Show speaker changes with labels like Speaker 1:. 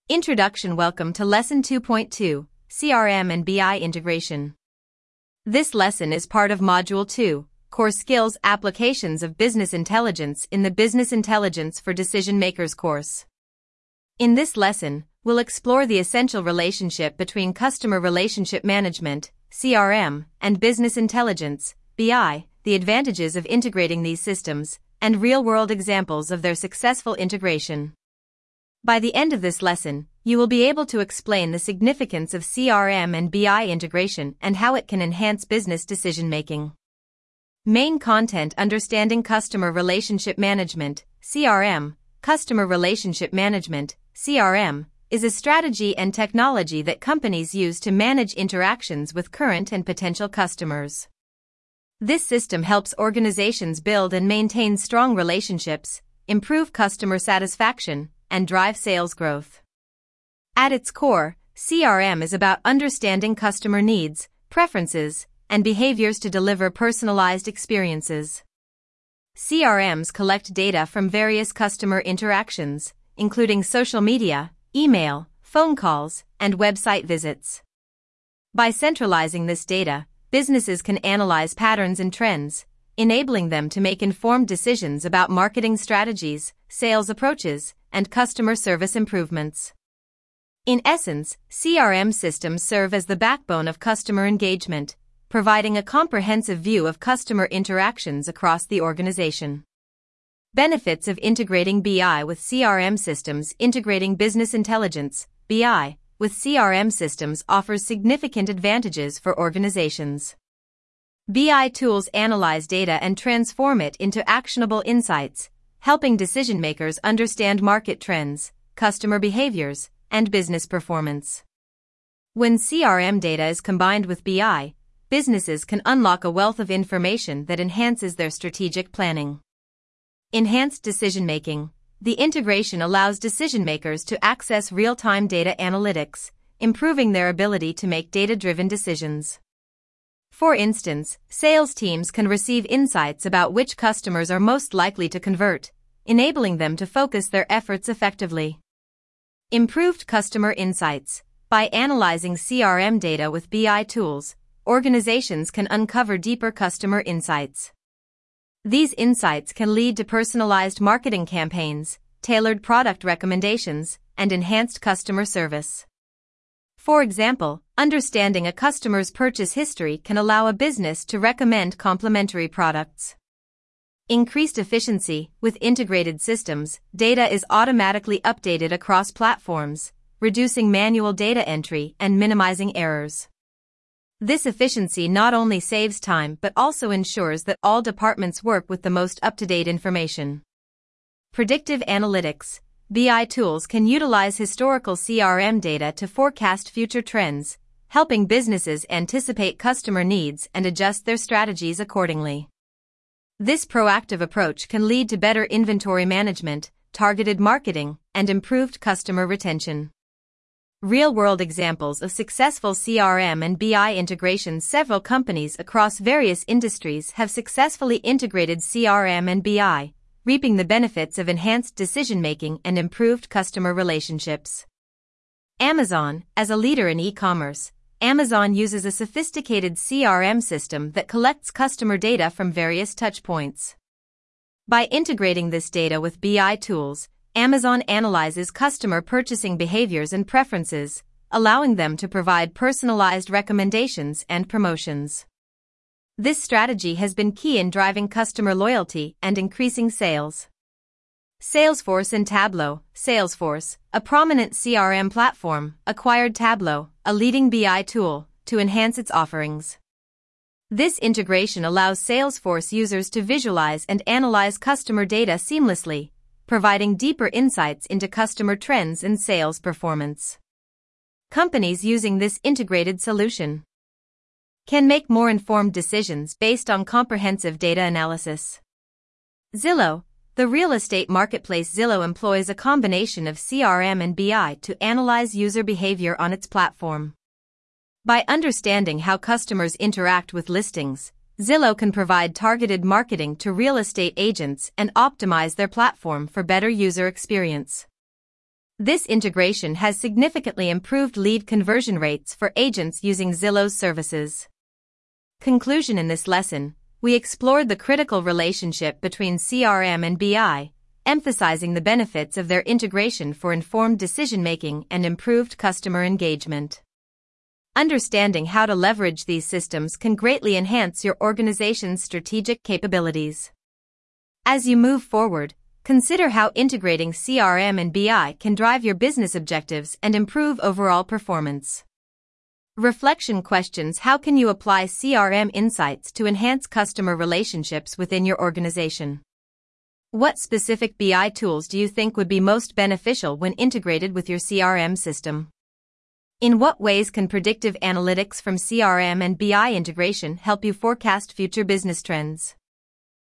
Speaker 1: Introduction. Welcome to Lesson 2.2, CRM and BI Integration. This lesson is part of Module 2, Core Skills Applications of Business Intelligence in the Business Intelligence for Decision Makers course. In this lesson, we'll explore the essential relationship between Customer Relationship Management, CRM, and Business Intelligence, BI, the advantages of integrating these systems, and real-world examples of their successful integration. By the end of this lesson, you will be able to explain the significance of CRM and BI integration and how it can enhance business decision-making. Main content: Understanding Customer Relationship Management, CRM. Customer Relationship Management, CRM, is a strategy and technology that companies use to manage interactions with current and potential customers. This system helps organizations build and maintain strong relationships, improve customer satisfaction, and drive sales growth. At its core, CRM is about understanding customer needs, preferences, and behaviors to deliver personalized experiences. CRMs collect data from various customer interactions, including social media, email, phone calls, and website visits. By centralizing this data, businesses can analyze patterns and trends, enabling them to make informed decisions about marketing strategies, sales approaches, and customer service improvements. In essence, CRM systems serve as the backbone of customer engagement, providing a comprehensive view of customer interactions across the organization. Benefits of integrating BI with CRM systems. Integrating business intelligence, BI, with CRM systems offers significant advantages for organizations. BI tools analyze data and transform it into actionable insights, helping decision-makers understand market trends, customer behaviors, and business performance. When CRM data is combined with BI, businesses can unlock a wealth of information that enhances their strategic planning. Enhanced decision-making. The integration allows decision-makers to access real-time data analytics, improving their ability to make data-driven decisions. For instance, sales teams can receive insights about which customers are most likely to convert, enabling them to focus their efforts effectively. Improved customer insights. By analyzing CRM data with BI tools, organizations can uncover deeper customer insights. These insights can lead to personalized marketing campaigns, tailored product recommendations, and enhanced customer service. For example, understanding a customer's purchase history can allow a business to recommend complementary products. Increased efficiency. With integrated systems, data is automatically updated across platforms, reducing manual data entry and minimizing errors. This efficiency not only saves time but also ensures that all departments work with the most up-to-date information. Predictive analytics. BI tools can utilize historical CRM data to forecast future trends, helping businesses anticipate customer needs and adjust their strategies accordingly. This proactive approach can lead to better inventory management, targeted marketing, and improved customer retention. Real-world examples of successful CRM and BI integrations. Several companies across various industries have successfully integrated CRM and BI, reaping the benefits of enhanced decision-making and improved customer relationships. Amazon. As a leader in e-commerce, Amazon uses a sophisticated CRM system that collects customer data from various touchpoints. By integrating this data with BI tools, Amazon analyzes customer purchasing behaviors and preferences, allowing them to provide personalized recommendations and promotions. This strategy has been key in driving customer loyalty and increasing sales. Salesforce and Tableau. Salesforce, a prominent CRM platform, acquired Tableau, a leading BI tool, to enhance its offerings. This integration allows Salesforce users to visualize and analyze customer data seamlessly, providing deeper insights into customer trends and sales performance. Companies using this integrated solution can make more informed decisions based on comprehensive data analysis. Zillow. The real estate marketplace Zillow employs a combination of CRM and BI to analyze user behavior on its platform. By understanding how customers interact with listings, Zillow can provide targeted marketing to real estate agents and optimize their platform for better user experience. This integration has significantly improved lead conversion rates for agents using Zillow's services. Conclusion: in this lesson, we explored the critical relationship between CRM and BI, emphasizing the benefits of their integration for informed decision-making and improved customer engagement. Understanding how to leverage these systems can greatly enhance your organization's strategic capabilities. As you move forward, consider how integrating CRM and BI can drive your business objectives and improve overall performance. Reflection questions: how can you apply CRM insights to enhance customer relationships within your organization? What specific BI tools do you think would be most beneficial when integrated with your CRM system? In what ways can predictive analytics from CRM and BI integration help you forecast future business trends?